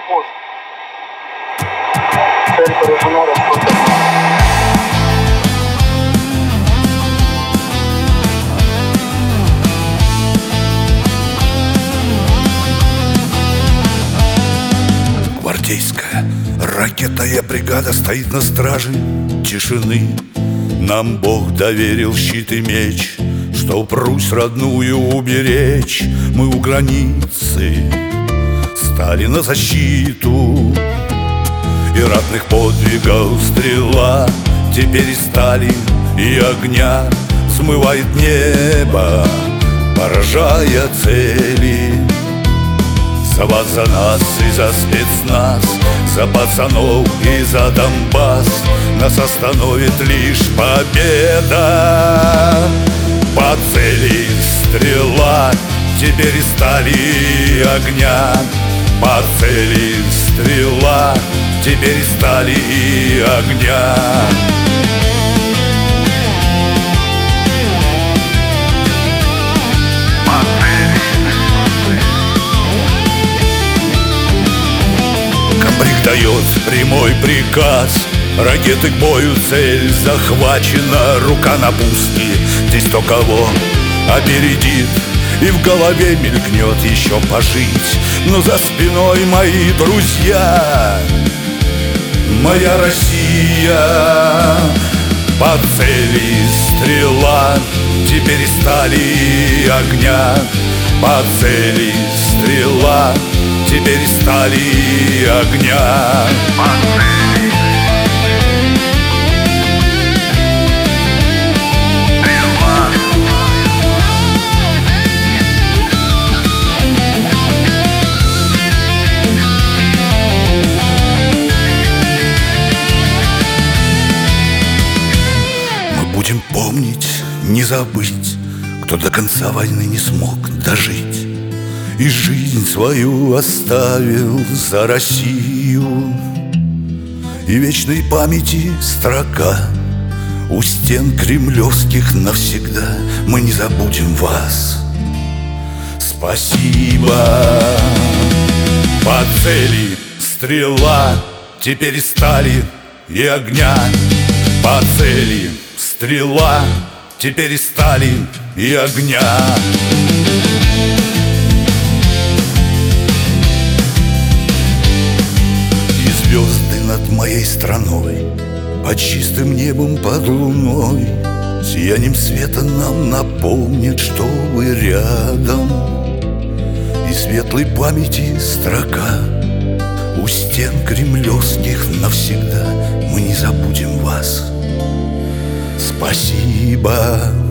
пост. Цель поражена, расход одна. Гвардейская ракетная бригада стоит на страже тишины. Нам Бог доверил щит и меч, чтоб Русь родную уберечь. Мы у границы стали на защиту, и ратных подвигов стрела теперь и стали, и огня смывает небо, поражая цели. За вас, за нас и за спецназ, за пацанов и за Донбасс нас остановит лишь победа. По цели стрела теперь и стали огня, по цели стрела теперь и стали огня. Комбриг дает прямой приказ, ракеты к бою, цель захвачена, рука на пуске. Здесь то кого опередит, и в голове мелькнет еще пожить. Но за спиной мои друзья, моя Россия. По цели стрела теперь и стали огня, по цели стрела теперь и стали огня. Мы будем помнить, не забыть, кто до конца войны не смог дожить и жизнь свою оставил за Россию. И вечной памяти строка у стен кремлевских навсегда. Мы не забудем вас. Спасибо. По цели стрела теперь и стали, и огня. По цели стрела теперь и стали, и огня. Звезды над моей страной, под чистым небом, под луной, сиянием света нам напомнят, что вы рядом. И светлой памяти строка у стен кремлевских навсегда. Мы не забудем вас. Спасибо.